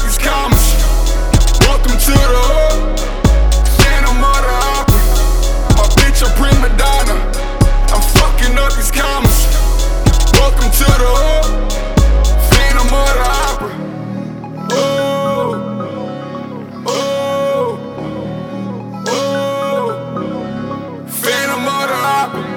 up these commas. Welcome to the hood, Phantom of the Opera. My bitch a prima donna, I'm fucking up these commas. Welcome to the hood, Phantom of the Opera. Oh, oh, oh, Phantom of the Opera.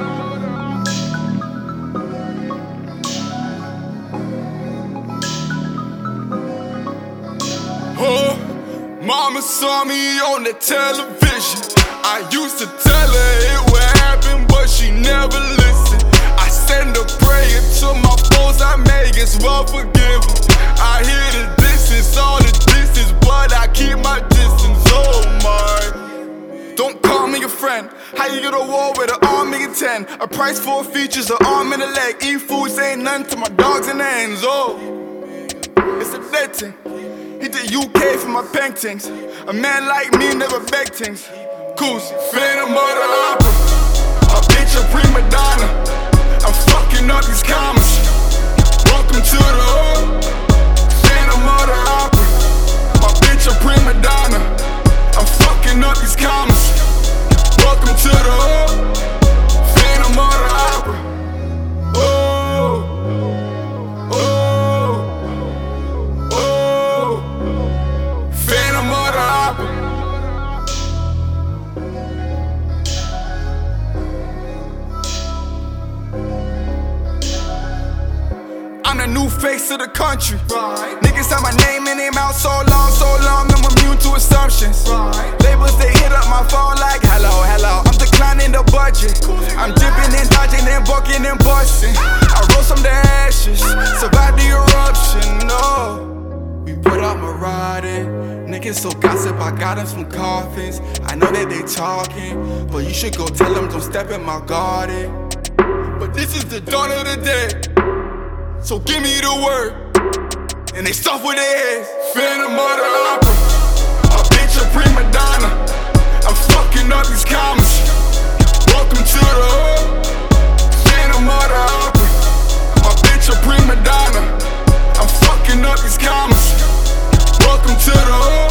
Oh, mama saw me on the television. I used to tell her it would happen, but she never listened. I send a prayer to my foes, I may as well forgive them. I hear the distance, all the distance, but I keep my distance. Oh my, don't call me a friend. How you go to war with an army of 10? A price for features, an arm and a leg. Eat food, say nothing to my dogs and hands. Oh, it's a dead thing. Hit the UK for my paintings. A man like me never beg things. Goose, Phantom of the Opera. A bitch a prima donna, I'm fucking up these commas. Welcome to the hood, Phantom of the Opera. My bitch a prima donna, I'm fucking up these commas. Welcome to the hood, Phantom of the Opera. Oh, oh, oh, Phantom of the Opera. I'm the new face of the country. Right. Niggas have my name in their mouth so long, I'm immune to assumptions. Right. Labels, they hit up my phone like, hello, hello. I'm declining the budget. I'm dipping and dodging and bucking and busting. I rose from the ashes, survived the eruption, no. We put up Marauding. Niggas so gossip, I got them some coffins. I know that they talking, but you should go tell them don't step in my garden. But this is the dawn of the day, so give me the word, and they stuff with their heads. Phantom of the Opera, a bitch a prima donna, I'm fucking up these commas. Welcome to the hood, Phantom of the Opera. My bitch a prima donna, I'm fucking up these commas. Welcome to the hood.